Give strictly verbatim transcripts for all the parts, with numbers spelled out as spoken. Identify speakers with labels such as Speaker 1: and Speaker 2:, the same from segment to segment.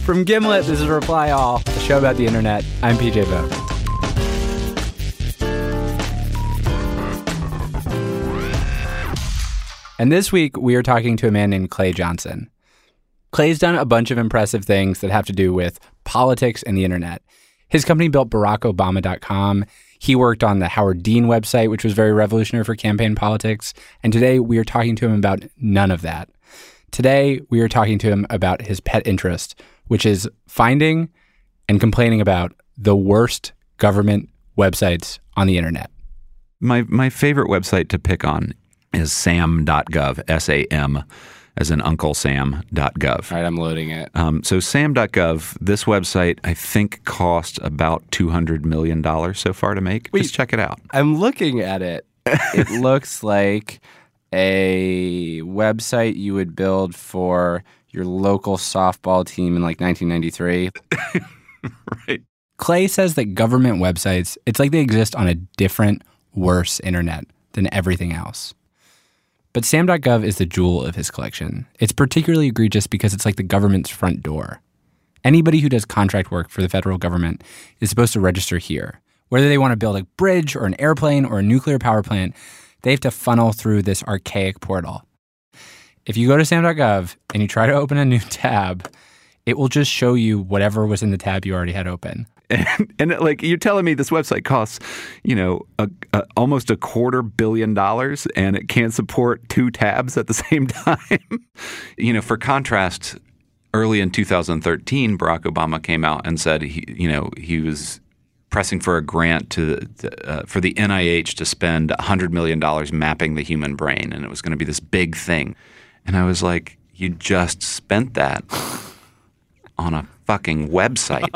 Speaker 1: From Gimlet, this is Reply All, a show about the internet. I'm P J Vogt. And this week, we are talking to a man named Clay Johnson. Clay's done a bunch of impressive things that have to do with politics and the internet. His company built Barack Obama dot com. He worked on the Howard Dean website, which was very revolutionary for campaign politics. And today, we are talking to him about none of that. Today, we are talking to him about his pet interest, which is finding and complaining about the worst government websites on the internet.
Speaker 2: My my favorite website to pick on is sam dot gov, S A M, as in Uncle Sam dot gov.
Speaker 1: All right, I'm loading it.
Speaker 2: Um, so sam dot gov, this website, I think, cost about two hundred million dollars so far to make.
Speaker 1: Wait,
Speaker 2: Just check it out.
Speaker 1: I'm looking at it. It looks like a website you would build for your local softball team in like nineteen ninety-three.
Speaker 2: Right.
Speaker 1: Clay says that government websites, it's like they exist on a different, worse internet than everything else. But sam dot gov is the jewel of his collection. It's particularly egregious because it's like the government's front door. Anybody who does contract work for the federal government is supposed to register here. Whether they want to build a bridge or an airplane or a nuclear power plant, they have to funnel through this archaic portal. If you go to sam dot gov and you try to open a new tab, it will just show you whatever was in the tab you already had open.
Speaker 2: And, and like you're telling me this website costs, you know, a, a, almost a quarter billion dollars and it can't support two tabs at the same time. You know, for contrast, early in two thousand thirteen, Barack Obama came out and said, he, you know, he was pressing for a grant to uh, for the N I H to spend one hundred million dollars mapping the human brain. And it was going to be this big thing. And I was like, you just spent that on a fucking website.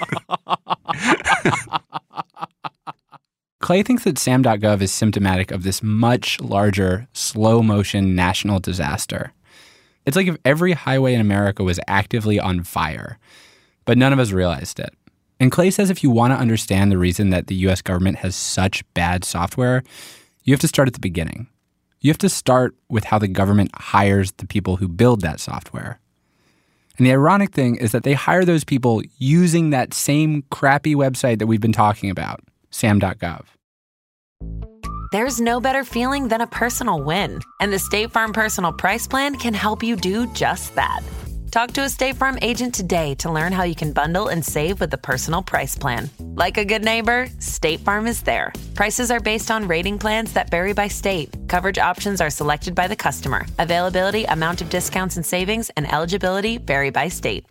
Speaker 1: Clay thinks that sam dot gov is symptomatic of this much larger, slow-motion national disaster. It's like if every highway in America was actively on fire, but none of us realized it. And Clay says if you want to understand the reason that the U S government has such bad software, you have to start at the beginning. You have to start with how the government hires the people who build that software. And the ironic thing is that they hire those people using that same crappy website that we've been talking about, sam dot gov.
Speaker 3: There's no better feeling than a personal win. And the State Farm Personal Price Plan can help you do just that. Talk to a State Farm agent today to learn how you can bundle and save with the Personal Price Plan. Like a good neighbor, State Farm is there. Prices are based on rating plans that vary by state. Coverage options are selected by the customer. Availability, amount of discounts and savings, and eligibility vary by state.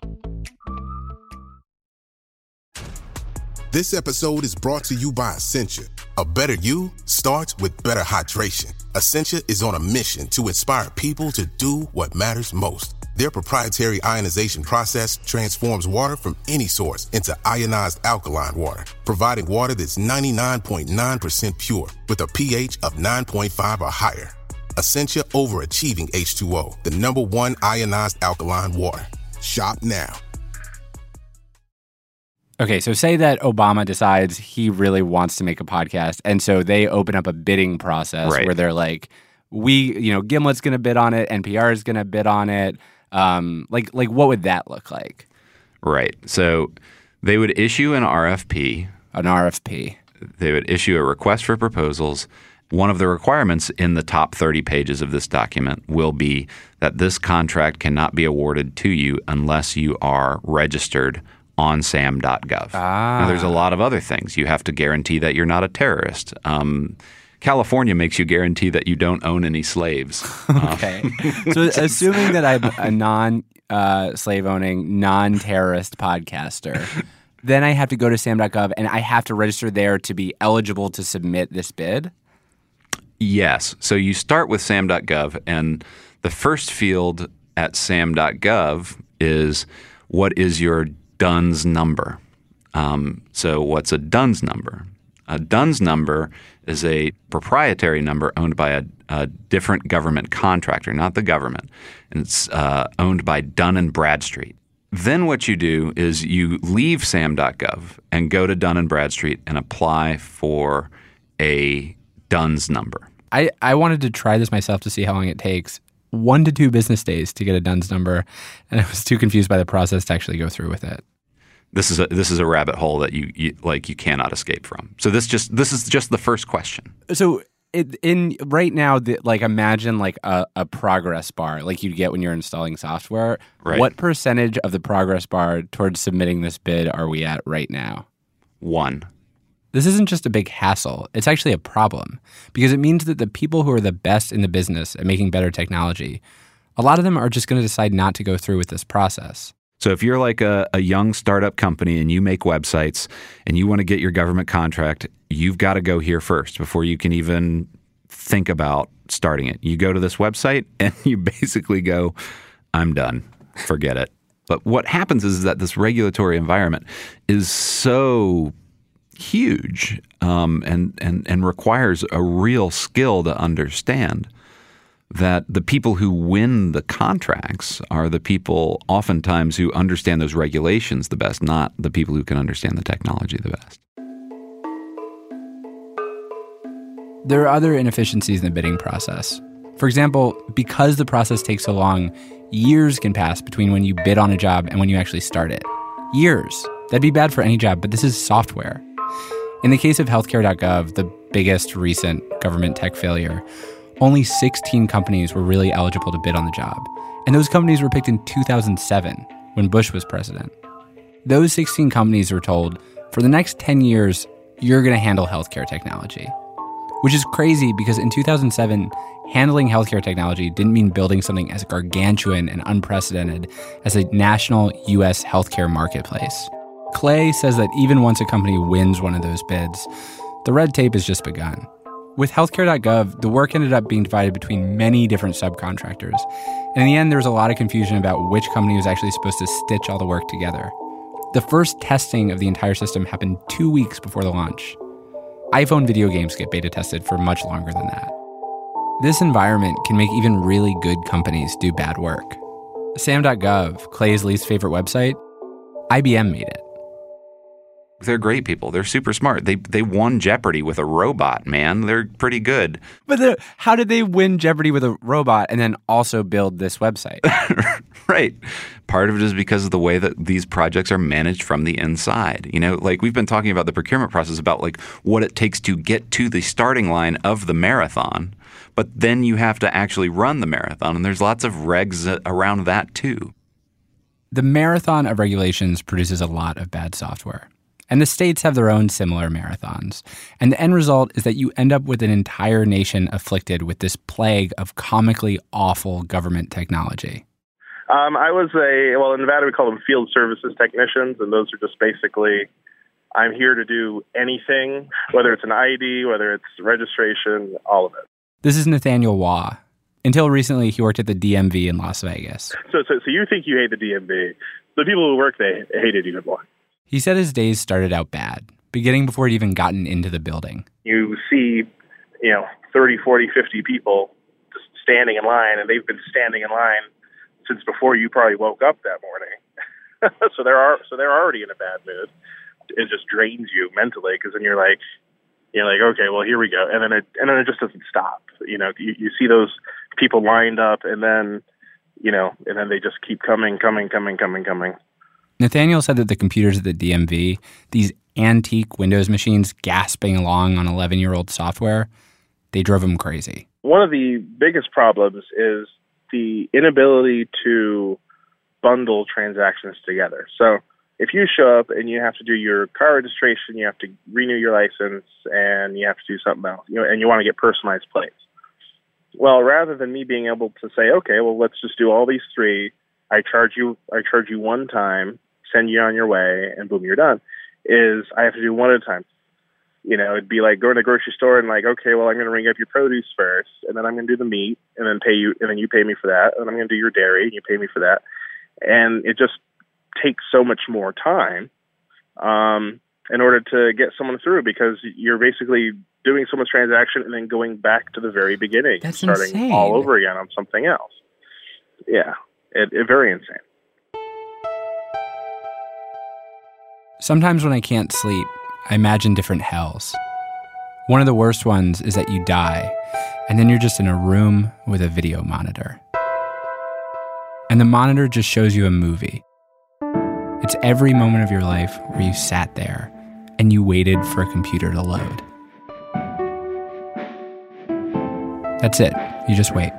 Speaker 4: This episode is brought to you by Essentia. A better you starts with better hydration. Essentia is on a mission to inspire people to do what matters most. Their proprietary ionization process transforms water from any source into ionized alkaline water, providing water that's ninety-nine point nine percent pure with a pH of nine point five or higher. Essentia overachieving H two O, the number one ionized alkaline water. Shop now.
Speaker 1: Okay, so say that Obama decides he really wants to make a podcast, and so they open up a bidding process
Speaker 2: Right.
Speaker 1: where they're like, we, you know, Gimlet's going to bid on it, N P R is going to bid on it. Um, like, like, what would that look like?
Speaker 2: Right. So they would issue an R F P.
Speaker 1: An R F P.
Speaker 2: They would issue a request for proposals. One of the requirements in the top thirty pages of this document will be that this contract cannot be awarded to you unless you are registered on sam dot gov.
Speaker 1: Ah.
Speaker 2: Now, there's a lot of other things. You have to guarantee that you're not a terrorist. Um, California makes you guarantee that you don't own any slaves.
Speaker 1: Okay. So assuming that I'm a non uh, slave owning, non-terrorist podcaster, then I have to go to sam dot gov and I have to register there to be eligible to submit this bid?
Speaker 2: Yes. So you start with sam dot gov, and the first field at sam dot gov is what is your D U N S number. Um, so what's a D U N S number? A D U N S number is a proprietary number owned by a, a different government contractor, not the government. And it's uh, owned by Dun and Bradstreet. Then what you do is you leave sam dot gov and go to Dun and Bradstreet and apply for a D U N S number.
Speaker 1: I, I wanted to try this myself to see how long it takes. one to two business days to get a D U N S number, and I was too confused by the process to actually go through with it.
Speaker 2: This is a this is a rabbit hole that you, you like you cannot escape from. So this just this is just the first question.
Speaker 1: So it, in right now, the, like imagine like a, a progress bar like you'd get when you're installing software.
Speaker 2: Right.
Speaker 1: What percentage of the progress bar towards submitting this bid are we at right now?
Speaker 2: One.
Speaker 1: This isn't just a big hassle. It's actually a problem because it means that the people who are the best in the business at making better technology, a lot of them are just going to decide not to go through with this process.
Speaker 2: So if you're like a, a young startup company and you make websites and you want to get your government contract, you've got to go here first before you can even think about starting it. You go to this website and you basically go, I'm done. Forget it. But what happens is that this regulatory environment is so huge um, and, and, and requires a real skill to understand that the people who win the contracts are the people oftentimes who understand those regulations the best, not the people who can understand the technology the best.
Speaker 1: There are other inefficiencies in the bidding process. For example, because the process takes so long, years can pass between when you bid on a job and when you actually start it. Years. That'd be bad for any job, but this is software. In the case of healthcare dot gov, the biggest recent government tech failure, only sixteen companies were really eligible to bid on the job. And those companies were picked in two thousand seven, when Bush was president. Those sixteen companies were told, for the next ten years, you're going to handle healthcare technology. Which is crazy because in two thousand seven, handling healthcare technology didn't mean building something as gargantuan and unprecedented as a national U S healthcare marketplace. Clay says that even once a company wins one of those bids, the red tape has just begun. With healthcare dot gov, the work ended up being divided between many different subcontractors. And in the end, there was a lot of confusion about which company was actually supposed to stitch all the work together. The first testing of the entire system happened two weeks before the launch. iPhone video games get beta tested for much longer than that. This environment can make even really good companies do bad work. Sam dot gov, Clay's least favorite website, I B M made it.
Speaker 2: They're great people. They're super smart. They they won Jeopardy with a robot, man. They're pretty good.
Speaker 1: But how did they win Jeopardy with a robot and then also build this website?
Speaker 2: Right. Part of it is because of the way that these projects are managed from the inside. You know, like we've been talking about the procurement process, about like what it takes to get to the starting line of the marathon. But then you have to actually run the marathon. And there's lots of regs around that too.
Speaker 1: The marathon of regulations produces a lot of bad software. And the states have their own similar marathons. And the end result is that you end up with an entire nation afflicted with this plague of comically awful government technology.
Speaker 5: Um, I was a, well, in Nevada we call them field services technicians, and those are just basically, I'm here to do anything, whether it's an I D, whether it's registration, all of it.
Speaker 1: This is Nathaniel Waugh. Until recently, he worked at the D M V in Las Vegas.
Speaker 5: So, so, so you think you hate the D M V. The people who work, they hate it even more.
Speaker 1: He said his days started out bad, beginning before he'd even gotten into the building.
Speaker 5: You see, you know, thirty, forty, fifty people just standing in line, and they've been standing in line since before you probably woke up that morning. so they're are, so they're already in a bad mood. It just drains you mentally, because then you're like, you're like, okay, well, here we go, and then it and then it just doesn't stop. You know, you, you see those people lined up, and then, you know, and then they just keep coming, coming, coming, coming, coming.
Speaker 1: Nathaniel said that the computers at the D M V, these antique Windows machines gasping along on eleven-year-old software, they drove him crazy.
Speaker 5: One of the biggest problems is the inability to bundle transactions together. So if you show up and you have to do your car registration, you have to renew your license, and you have to do something else, you know, and you want to get personalized plates. Well, rather than me being able to say, okay, well, let's just do all these three, I charge you, I charge you one time, send you on your way, and boom, you're done, is I have to do one at a time. You know, it'd be like going to the grocery store and like, okay, well, I'm going to ring up your produce first, and then I'm going to do the meat, and then pay you, and then you pay me for that, and I'm going to do your dairy, and you pay me for that. And it just takes so much more time um, in order to get someone through, because you're basically doing so much transaction and then going back to the very beginning,
Speaker 1: That's
Speaker 5: starting
Speaker 1: insane.
Speaker 5: all over again on something else. Yeah, it, it very insane.
Speaker 1: Sometimes when I can't sleep, I imagine different hells. One of the worst ones is that you die, and then you're just in a room with a video monitor. and the monitor just shows you a movie. It's every moment of your life where you sat there and you waited for a computer to load. That's it. You just wait.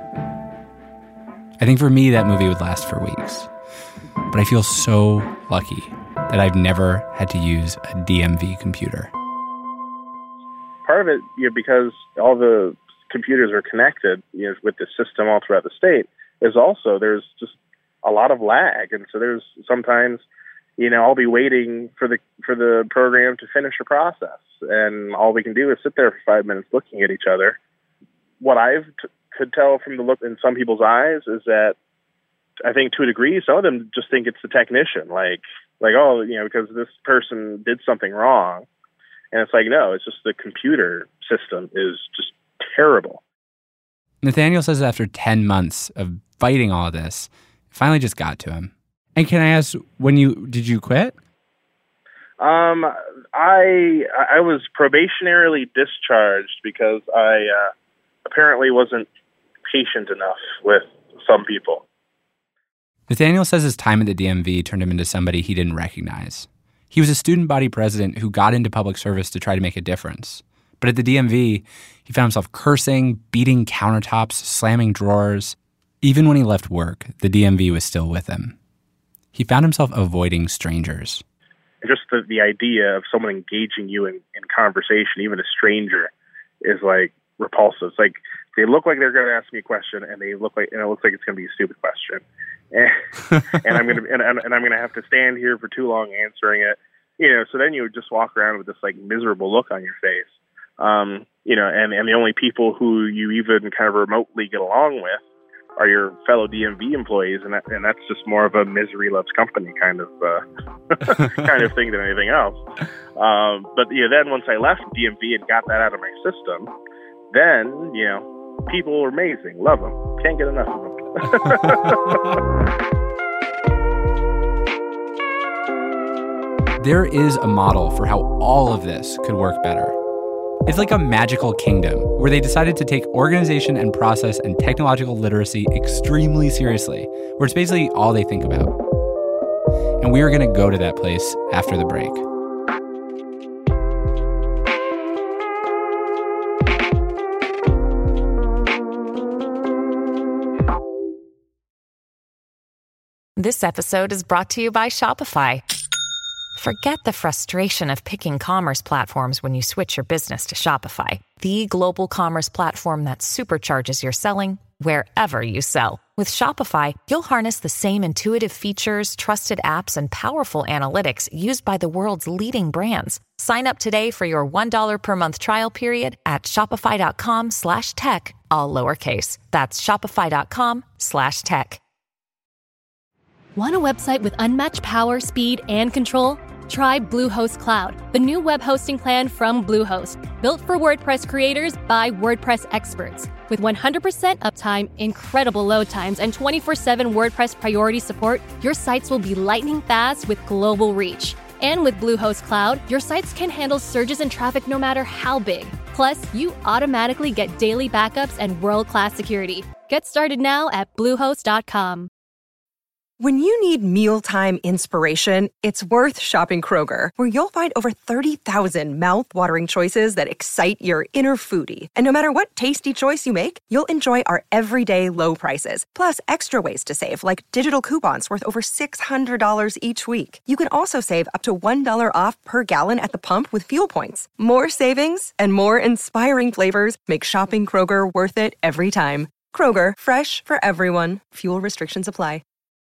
Speaker 1: I think for me, that movie would last for weeks. But I feel so lucky that I've never had to use a D M V computer.
Speaker 5: Part of it, you know, because all the computers are connected, you know, with the system all throughout the state, is also there's just a lot of lag. And so there's sometimes, you know, I'll be waiting for the for the program to finish a process, and all we can do is sit there for five minutes looking at each other. What I've t- could tell from the look in some people's eyes is that I think to a degree, some of them just think it's the technician, like like oh, you know, because this person did something wrong, and it's like no, it's just the computer system is just terrible.
Speaker 1: Nathaniel says after ten months of fighting all of this, it finally just got to him. And can I ask, when you did you quit?
Speaker 5: Um, I I was probationarily discharged because I uh, apparently wasn't patient enough with some people.
Speaker 1: Nathaniel says his time at the D M V turned him into somebody he didn't recognize. He was a student body president who got into public service to try to make a difference. But at the D M V, he found himself cursing, beating countertops, slamming drawers. Even when he left work, the D M V was still with him. He found himself avoiding strangers.
Speaker 5: Just the, the idea of someone engaging you in, in conversation, even a stranger, is like repulsive. It's like they look like they're going to ask me a question, and they look like and it looks like it's going to be a stupid question, and, and I'm going to and, and I'm going to have to stand here for too long answering it. You know, so then you would just walk around with this like miserable look on your face. Um, you know, and, and the only people who you even kind of remotely get along with are your fellow D M V employees, and that, and that's just more of a misery loves company kind of uh, kind of thing than anything else. Um, but you know, then once I left D M V and got that out of my system, then you know, people were amazing, love them, can't get enough of them.
Speaker 1: There is a model for how all of this could work better. It's like a magical kingdom where they decided to take organization and process and technological literacy extremely seriously, where it's basically all they think about. And we are going to go to that place after the break.
Speaker 3: This episode is brought to you by Shopify. Forget the frustration of picking commerce platforms when you switch your business to Shopify, the global commerce platform that supercharges your selling wherever you sell. With Shopify, you'll harness the same intuitive features, trusted apps, and powerful analytics used by the world's leading brands. Sign up today for your one dollar per month trial period at shopify.com slash tech, all lowercase. That's shopify.com slash tech.
Speaker 6: Want a website with unmatched power, speed, and control? Try Bluehost Cloud, the new web hosting plan from Bluehost, built for WordPress creators by WordPress experts. With one hundred percent uptime, incredible load times, and twenty-four seven WordPress priority support, your sites will be lightning fast with global reach. And with Bluehost Cloud, your sites can handle surges in traffic no matter how big. Plus, you automatically get daily backups and world-class security. Get started now at bluehost dot com.
Speaker 7: When you need mealtime inspiration, it's worth shopping Kroger, where you'll find over thirty thousand mouth-watering choices that excite your inner foodie. And no matter what tasty choice you make, you'll enjoy our everyday low prices, plus extra ways to save, like digital coupons worth over six hundred dollars each week. You can also save up to one dollar off per gallon at the pump with fuel points. More savings and more inspiring flavors make shopping Kroger worth it every time. Kroger, fresh for everyone. Fuel restrictions apply.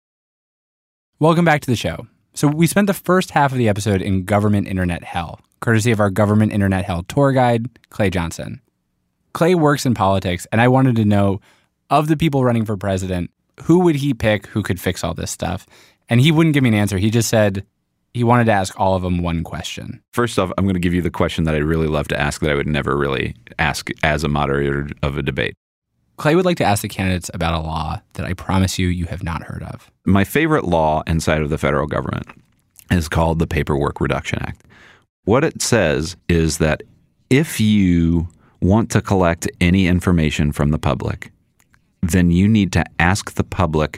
Speaker 1: Welcome back to the show. So we spent the first half of the episode in government internet hell, courtesy of our government internet hell tour guide, Clay Johnson. Clay works in politics, and I wanted to know, of the people running for president, who would he pick who could fix all this stuff? And he wouldn't give me an answer. He just said he wanted to ask all of them one question.
Speaker 2: First off, I'm going to give you the question that I'd really love to ask that I would never really ask as a moderator of a debate.
Speaker 1: Clay would like to ask the candidates about a law that I promise you you have not heard of.
Speaker 2: My favorite law inside of the federal government is called the Paperwork Reduction Act. What it says is that if you want to collect any information from the public, then you need to ask the public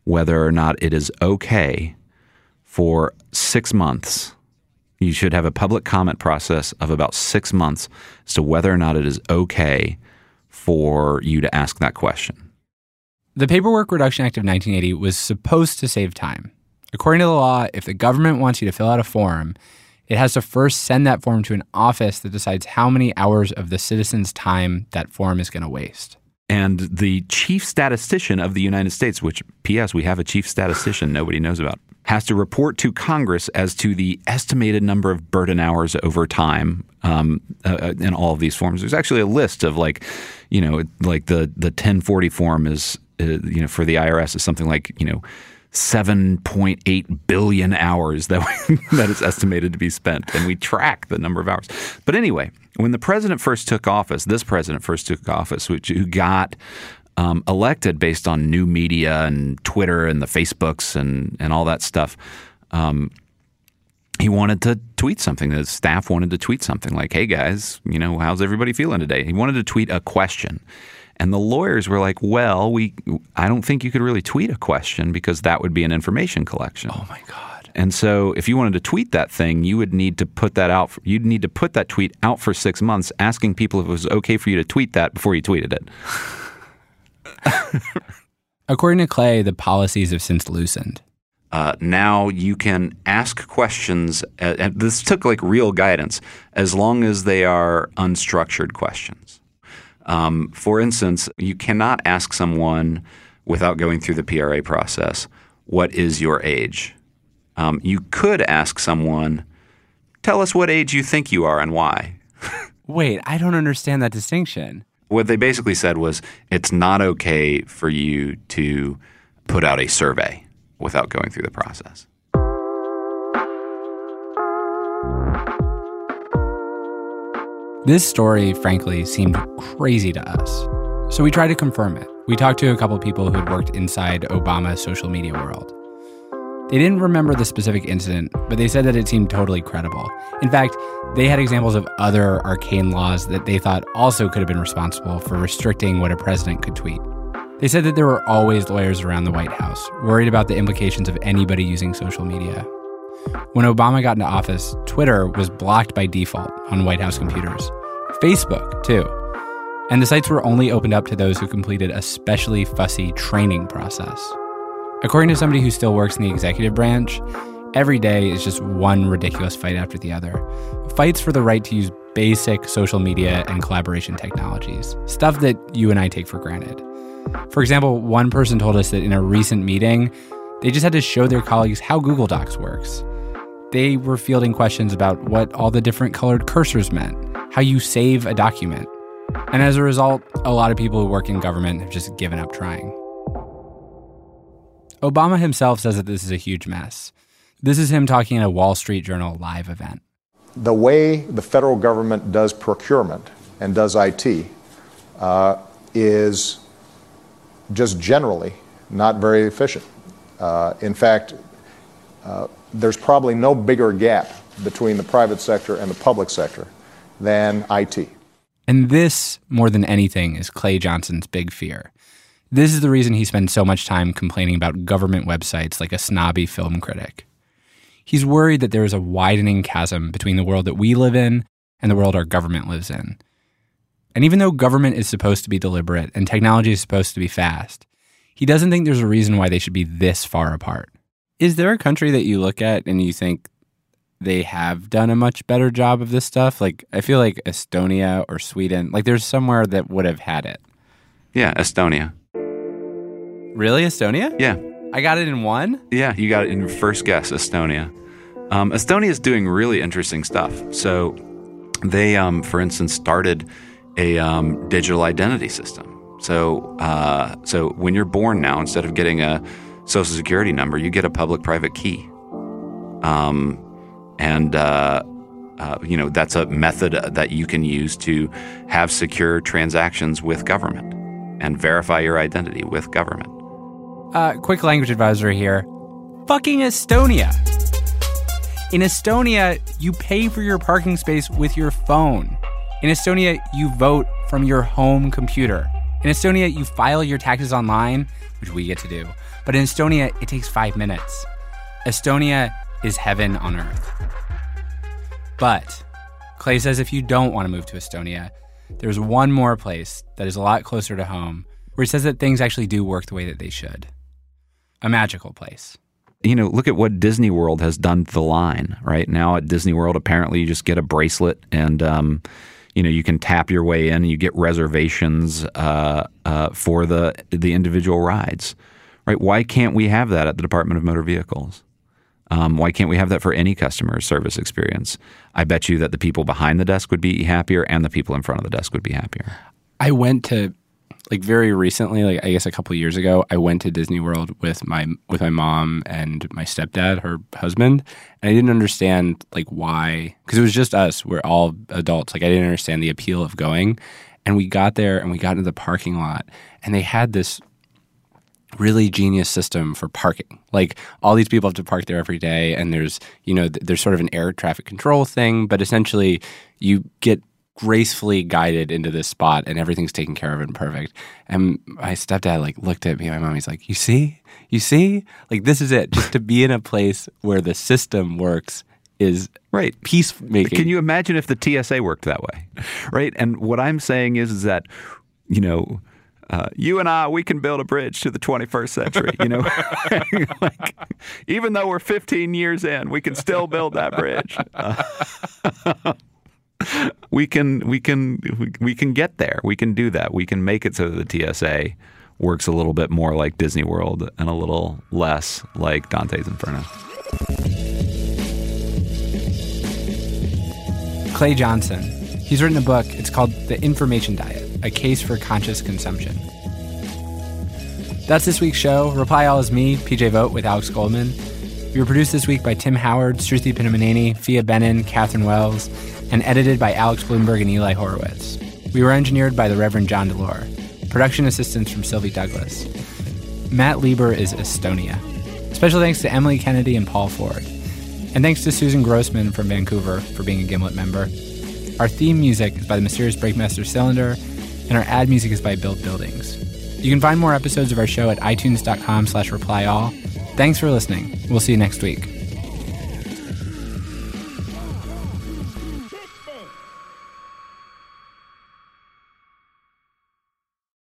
Speaker 2: whether or not it is okay for six months. You should have a public comment process of about six months as to whether or not it is okay for you to ask that question.
Speaker 1: The Paperwork Reduction Act of nineteen eighty was supposed to save time. According to the law, if the government wants you to fill out a form, it has to first send that form to an office that decides how many hours of the citizen's time that form is going to waste.
Speaker 2: And the chief statistician of the United States, which, P S, we have a chief statistician nobody knows about, has to report to Congress as to the estimated number of burden hours over time um, uh, in all of these forms. There's actually a list of like, you know, like the, the ten forty form is, uh, you know, for the I R S is something like, you know, seven point eight billion hours that we, that is estimated to be spent. And we track the number of hours. But anyway, when the president first took office, this president first took office, which who got um, elected based on new media and Twitter and the Facebooks and, and all that stuff, um, he wanted to tweet something. The staff wanted to tweet something like, hey, guys, you know, how's everybody feeling today? He wanted to tweet a question. And the lawyers were like, well, we I don't think you could really tweet a question because that would be an information collection.
Speaker 1: Oh, my God.
Speaker 2: And so if you wanted to tweet that thing, you would need to put that out. For, you'd need to put that tweet out for six months, asking people if it was okay for you to tweet that before you tweeted it.
Speaker 1: According to Clay, the policies have since loosened.
Speaker 2: Uh, now you can ask questions. Uh, and this took like real guidance as long as they are unstructured questions. Um, for instance, you cannot ask someone without going through the P R A process, what is your age? Um, you could ask someone, tell us what age you think you are and why.
Speaker 1: Wait, I don't understand that distinction.
Speaker 2: What they basically said was it's not okay for you to put out a survey without going through the process.
Speaker 1: This story, frankly, seemed crazy to us. So we tried to confirm it. We talked to a couple people who had worked inside Obama's social media world. They didn't remember the specific incident, but they said that it seemed totally credible. In fact, they had examples of other arcane laws that they thought also could have been responsible for restricting what a president could tweet. They said that there were always lawyers around the White House, worried about the implications of anybody using social media. When Obama got into office, Twitter was blocked by default on White House computers. Facebook, too. And the sites were only opened up to those who completed a specially fussy training process. According to somebody who still works in the executive branch, every day is just one ridiculous fight after the other. Fights for the right to use basic social media and collaboration technologies, stuff that you and I take for granted. For example, one person told us that in a recent meeting, they just had to show their colleagues how Google Docs works. They were fielding questions about what all the different colored cursors meant, how you save a document. And as a result, a lot of people who work in government have just given up trying. Obama himself says that this is a huge mess. This is him talking at a Wall Street Journal live event.
Speaker 8: The way the federal government does procurement and does I T uh, is just generally not very efficient. Uh, in fact, uh, there's probably no bigger gap between the private sector and the public sector than I T.
Speaker 1: And this, more than anything, is Clay Johnson's big fear. This is the reason he spends so much time complaining about government websites like a snobby film critic. He's worried that there is a widening chasm between the world that we live in and the world our government lives in. And even though government is supposed to be deliberate and technology is supposed to be fast, he doesn't think there's a reason why they should be this far apart. Is there a country that you look at and you think they have done a much better job of this stuff? Like, I feel like Estonia or Sweden, like there's somewhere that would have had it.
Speaker 2: Yeah, Estonia.
Speaker 1: Really? Estonia?
Speaker 2: Yeah.
Speaker 1: I got it in one?
Speaker 2: Yeah, you got it in your first guess, Estonia. Um, Estonia is doing really interesting stuff. So they, um, for instance, started a um, digital identity system. So, uh, so when you're born now, instead of getting a social security number, you get a public-private key. Um, and, uh, uh, you know, that's a method that you can use to have secure transactions with government and verify your identity with government.
Speaker 1: Uh, quick language advisory here. Fucking Estonia. In Estonia, you pay for your parking space with your phone. In Estonia, you vote from your home computer. In Estonia, you file your taxes online, which we get to do, But in Estonia, it takes five minutes. Estonia is heaven on earth. But Clay says if you don't want to move to Estonia, there's one more place that is a lot closer to home where he says that things actually do work the way that they should. A magical place.
Speaker 2: You know, look at what Disney World has done to the line, right? Now at Disney World, apparently you just get a bracelet and, um, you know, you can tap your way in and you get reservations uh, uh, for the the individual rides, right? Why can't we have that at the Department of Motor Vehicles? Um, why can't we have that for any customer service experience? I bet you that the people behind the desk would be happier and the people in front of the desk would be happier.
Speaker 1: I went to, like very recently, like I guess a couple of years ago, I went to Disney World with my with my mom and my stepdad, her husband, and I didn't understand like why, because it was just us. We're all adults. Like I didn't understand the appeal of going, and we got there and we got into the parking lot, and they had this really genius system for parking. Like all these people have to park there every day, and there's you know there's sort of an air traffic control thing, but essentially you get gracefully guided into this spot and everything's taken care of and perfect. And my stepdad like looked at me and my mom, he's like, you see? You see? Like this is it. Just to be in a place where the system works is
Speaker 2: right.
Speaker 1: Peacemaking.
Speaker 2: Can you imagine if the T S A worked that way? Right? And what I'm saying is, is that, you know, Uh, you and I, we can build a bridge to the twenty-first century, you know. Like, even though we're fifteen years in, we can still build that bridge. Uh, we can, we can, we, we can get there. We can do that. We can make it so that the T S A works a little bit more like Disney World and a little less like Dante's Inferno.
Speaker 1: Clay Johnson. He's written a book. It's called The Information Diet, A Case for Conscious Consumption. That's this week's show. Reply All is me, P J Vogt with Alex Goldman. We were produced this week by Tim Howard, Shruti Pinamaneni, Fia Benin, Catherine Wells, and edited by Alex Bloomberg and Eli Horowitz. We were engineered by the Reverend John Delore. Production assistance from Sylvie Douglas. Matt Lieber is Estonia. Special thanks to Emily Kennedy and Paul Ford. And thanks to Susan Grossman from Vancouver for being a Gimlet member. Our theme music is by the Mysterious Breakmaster Cylinder, and our ad music is by Build Buildings. You can find more episodes of our show at itunes.com slash replyall. Thanks for listening. We'll see you next week.